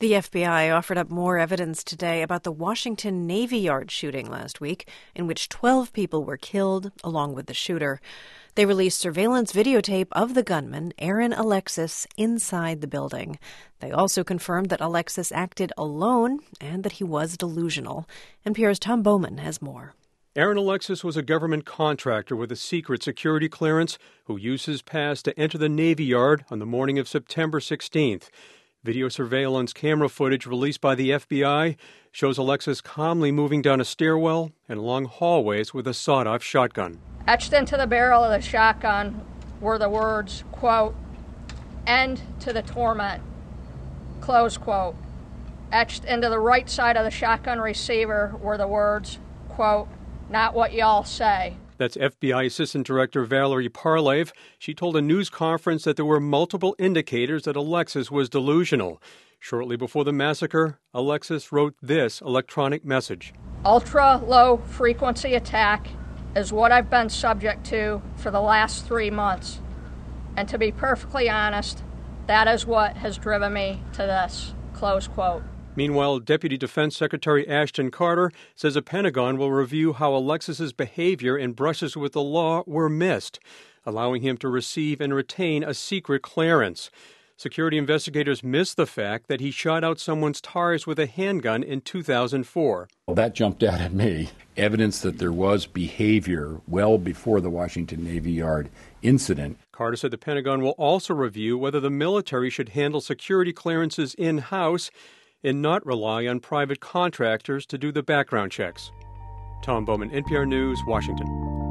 The FBI offered up more evidence today about the Washington Navy Yard shooting last week, in which 12 people were killed, along with the shooter. They released surveillance videotape of the gunman, Aaron Alexis, inside the building. They also confirmed that Alexis acted alone and that he was delusional. NPR's Tom Bowman has more. Aaron Alexis was a government contractor with a secret security clearance who used his pass to enter the Navy Yard on the morning of September 16th. Video surveillance camera footage released by the FBI shows Alexis calmly moving down a stairwell and along hallways with a sawed-off shotgun. Etched into the barrel of the shotgun were the words, quote, "End to the torment," close quote. Etched into the right side of the shotgun receiver were the words, quote, "Not what y'all say." That's FBI Assistant Director Valerie Parlave. She told a news conference that there were multiple indicators that Alexis was delusional. Shortly before the massacre, Alexis wrote this electronic message. "Ultra-low frequency attack is what I've been subject to for the last 3 months. And to be perfectly honest, that is what has driven me to this," close quote. Meanwhile, Deputy Defense Secretary Ashton Carter says the Pentagon will review how Alexis's behavior and brushes with the law were missed, allowing him to receive and retain a secret clearance. Security investigators missed the fact that he shot out someone's tires with a handgun in 2004. Well, that jumped out at me. Evidence that there was behavior well before the Washington Navy Yard incident. Carter said the Pentagon will also review whether the military should handle security clearances in-house and not rely on private contractors to do the background checks. Tom Bowman, NPR News, Washington.